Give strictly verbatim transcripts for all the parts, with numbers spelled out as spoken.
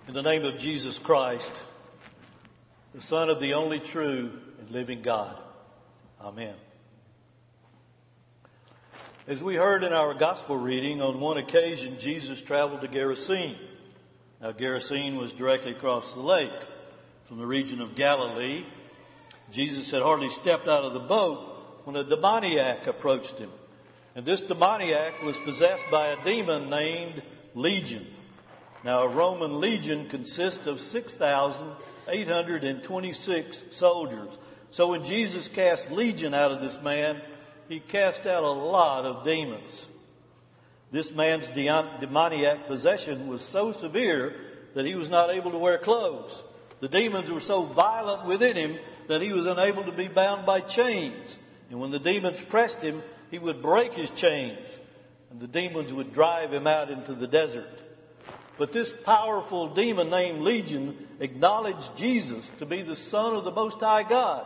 In the name of Jesus Christ, the Son of the only true and living God. Amen. As we heard in our gospel reading, on one occasion Jesus traveled to Gerasene. Now Gerasene was directly across the lake from the region of Galilee. Jesus had hardly stepped out of the boat when a demoniac approached him. And this demoniac was possessed by a demon named Legion. Now, a Roman legion consists of six thousand eight hundred twenty-six soldiers. So when Jesus cast legion out of this man, he cast out a lot of demons. This man's demoniac possession was so severe that he was not able to wear clothes. The demons were so violent within him that he was unable to be bound by chains. And when the demons pressed him, he would break his chains, and the demons would drive him out into the desert. But this powerful demon named Legion acknowledged Jesus to be the Son of the Most High God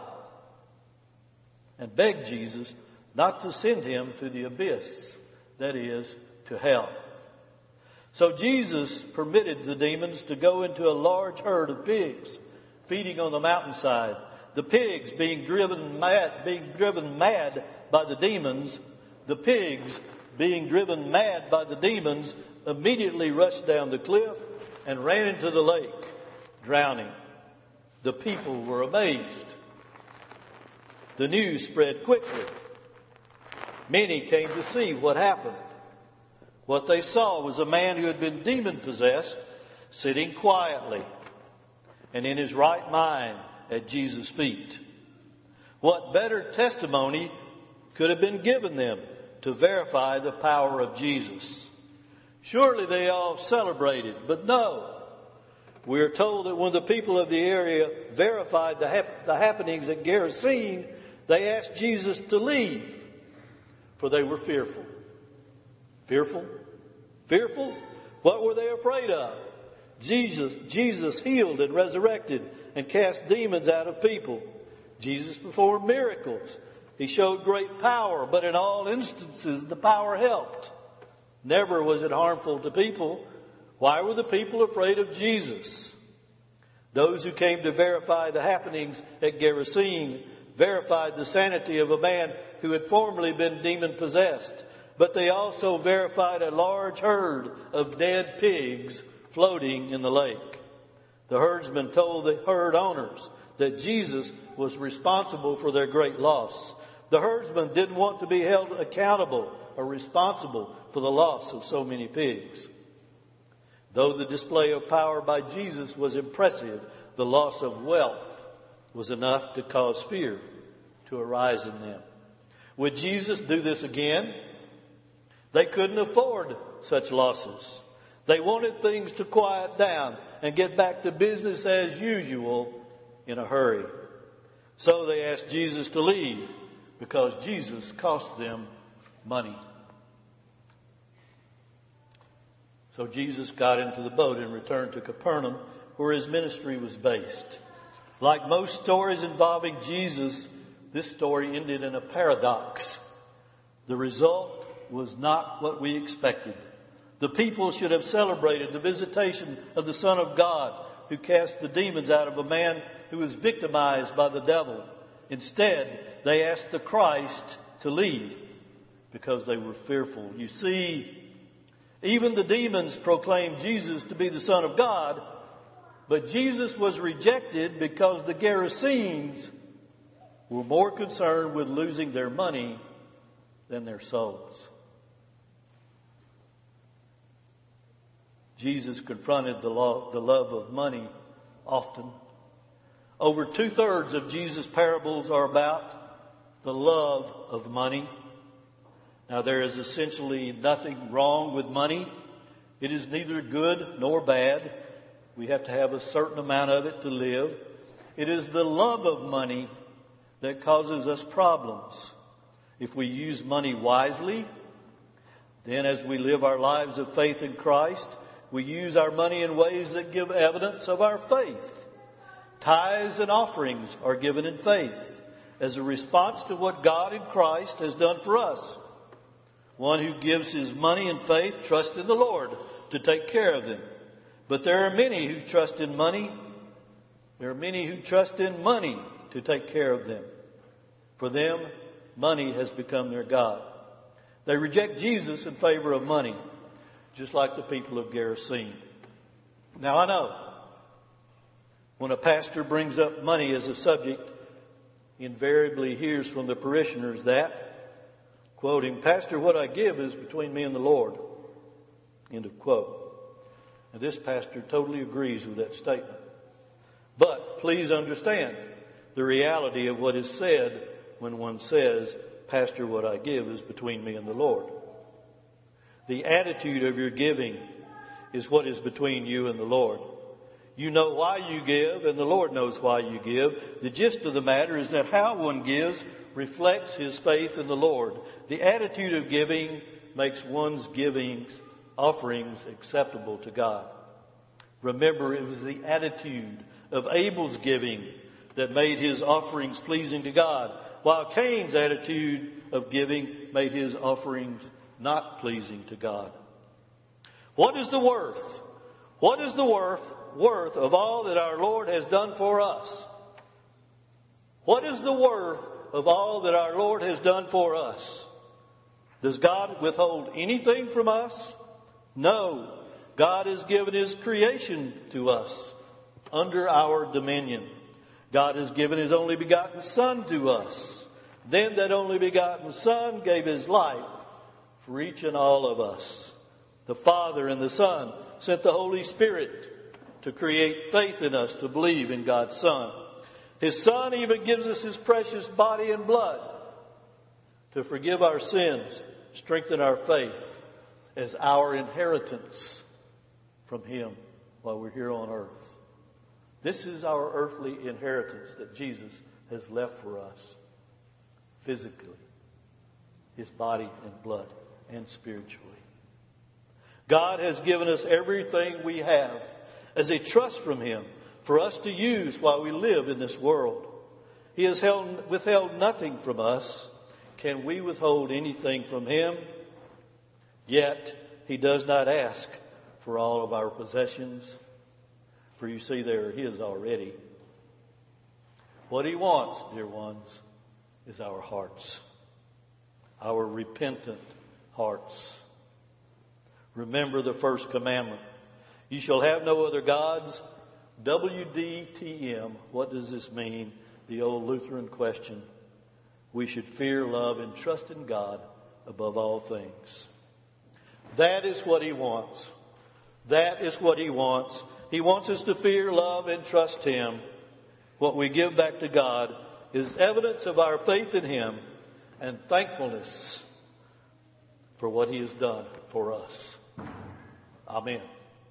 and begged Jesus not to send him to the abyss, that is, to hell. So Jesus permitted the demons to go into a large herd of pigs feeding on the mountainside. The pigs being driven mad, being driven mad by the demons, the pigs being driven mad by the demons, immediately rushed down the cliff and ran into the lake, drowning. The people were amazed. The news spread quickly. Many came to see what happened. What they saw was a man who had been demon-possessed sitting quietly and in his right mind at Jesus' feet. What better testimony could have been given them to verify the power of Jesus? Surely they all celebrated, but no. We are told that when the people of the area verified the, hap- the happenings at Gerasene, they asked Jesus to leave, for they were fearful. Fearful? Fearful? What were they afraid of? Jesus, Jesus healed and resurrected and cast demons out of people. Jesus performed miracles. He showed great power, but in all instances the power helped. Never was it harmful to people. Why were the people afraid of Jesus? Those who came to verify the happenings at Gerasene verified the sanity of a man who had formerly been demon-possessed. But they also verified a large herd of dead pigs floating in the lake. The herdsmen told the herd owners that Jesus was responsible for their great loss. The herdsmen didn't want to be held accountable or responsible for the loss of so many pigs. Though the display of power by Jesus was impressive, the loss of wealth was enough to cause fear to arise in them. Would Jesus do this again? They couldn't afford such losses. They wanted things to quiet down and get back to business as usual in a hurry. So they asked Jesus to leave because Jesus cost them money. So Jesus got into the boat and returned to Capernaum, where his ministry was based. Like most stories involving Jesus, this story ended in a paradox. The result was not what we expected. The people should have celebrated the visitation of the Son of God, who cast the demons out of a man who was victimized by the devil. Instead, they asked the Christ to leave because they were fearful. You see, even the demons proclaimed Jesus to be the Son of God, but Jesus was rejected because the Gerasenes were more concerned with losing their money than their souls. Jesus confronted the love, the love of money often. Over two-thirds of Jesus' parables are about the love of money. Now, there is essentially nothing wrong with money. It is neither good nor bad. We have to have a certain amount of it to live. It is the love of money that causes us problems. If we use money wisely, then as we live our lives of faith in Christ, we use our money in ways that give evidence of our faith. Tithes and offerings are given in faith as a response to what God in Christ has done for us. One who gives his money in faith trusts in the Lord to take care of them. But there are many who trust in money. There are many who trust in money to take care of them. For them, money has become their God. They reject Jesus in favor of money, just like the people of Gerasene. Now I know, when a pastor brings up money as a subject, he invariably hears from the parishioners that, quoting, "Pastor, what I give is between me and the Lord." End of quote. And this pastor totally agrees with that statement. But please understand the reality of what is said when one says, "Pastor, what I give is between me and the Lord." The attitude of your giving is what is between you and the Lord. You know why you give, and the Lord knows why you give. The gist of the matter is that how one gives reflects his faith in the Lord. The attitude of giving makes one's givings, offerings acceptable to God. Remember, it was the attitude of Abel's giving that made his offerings pleasing to God, while Cain's attitude of giving made his offerings not pleasing to God. What is the worth? What is the worth, worth of all that our Lord has done for us? What is the worth of all that our Lord has done for us? Does God withhold anything from us? No. God has given his creation to us under our dominion. God has given his only begotten Son to us. Then that only begotten Son gave his life for each and all of us. The Father and the Son sent the Holy Spirit to create faith in us to believe in God's Son. His Son even gives us his precious body and blood to forgive our sins, strengthen our faith as our inheritance from him while we're here on earth. This is our earthly inheritance that Jesus has left for us physically, his body and blood, and spiritually. God has given us everything we have as a trust from him for us to use while we live in this world. He has held, withheld nothing from us. Can we withhold anything from him? Yet he does not ask for all of our possessions, for you see they are his already. What he wants, dear ones, is our hearts, our repentant hearts. Remember the first commandment. You shall have no other gods. W D T M. What does this mean? The old Lutheran question. We should fear, love, and trust in God above all things. That is what he wants. That is what he wants. He wants us to fear, love, and trust him. What we give back to God is evidence of our faith in him and thankfulness for what he has done for us. Amen.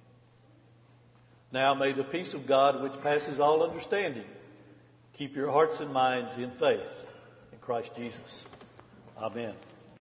Now may the peace of God, which passes all understanding, keep your hearts and minds in faith in Christ Jesus. Amen.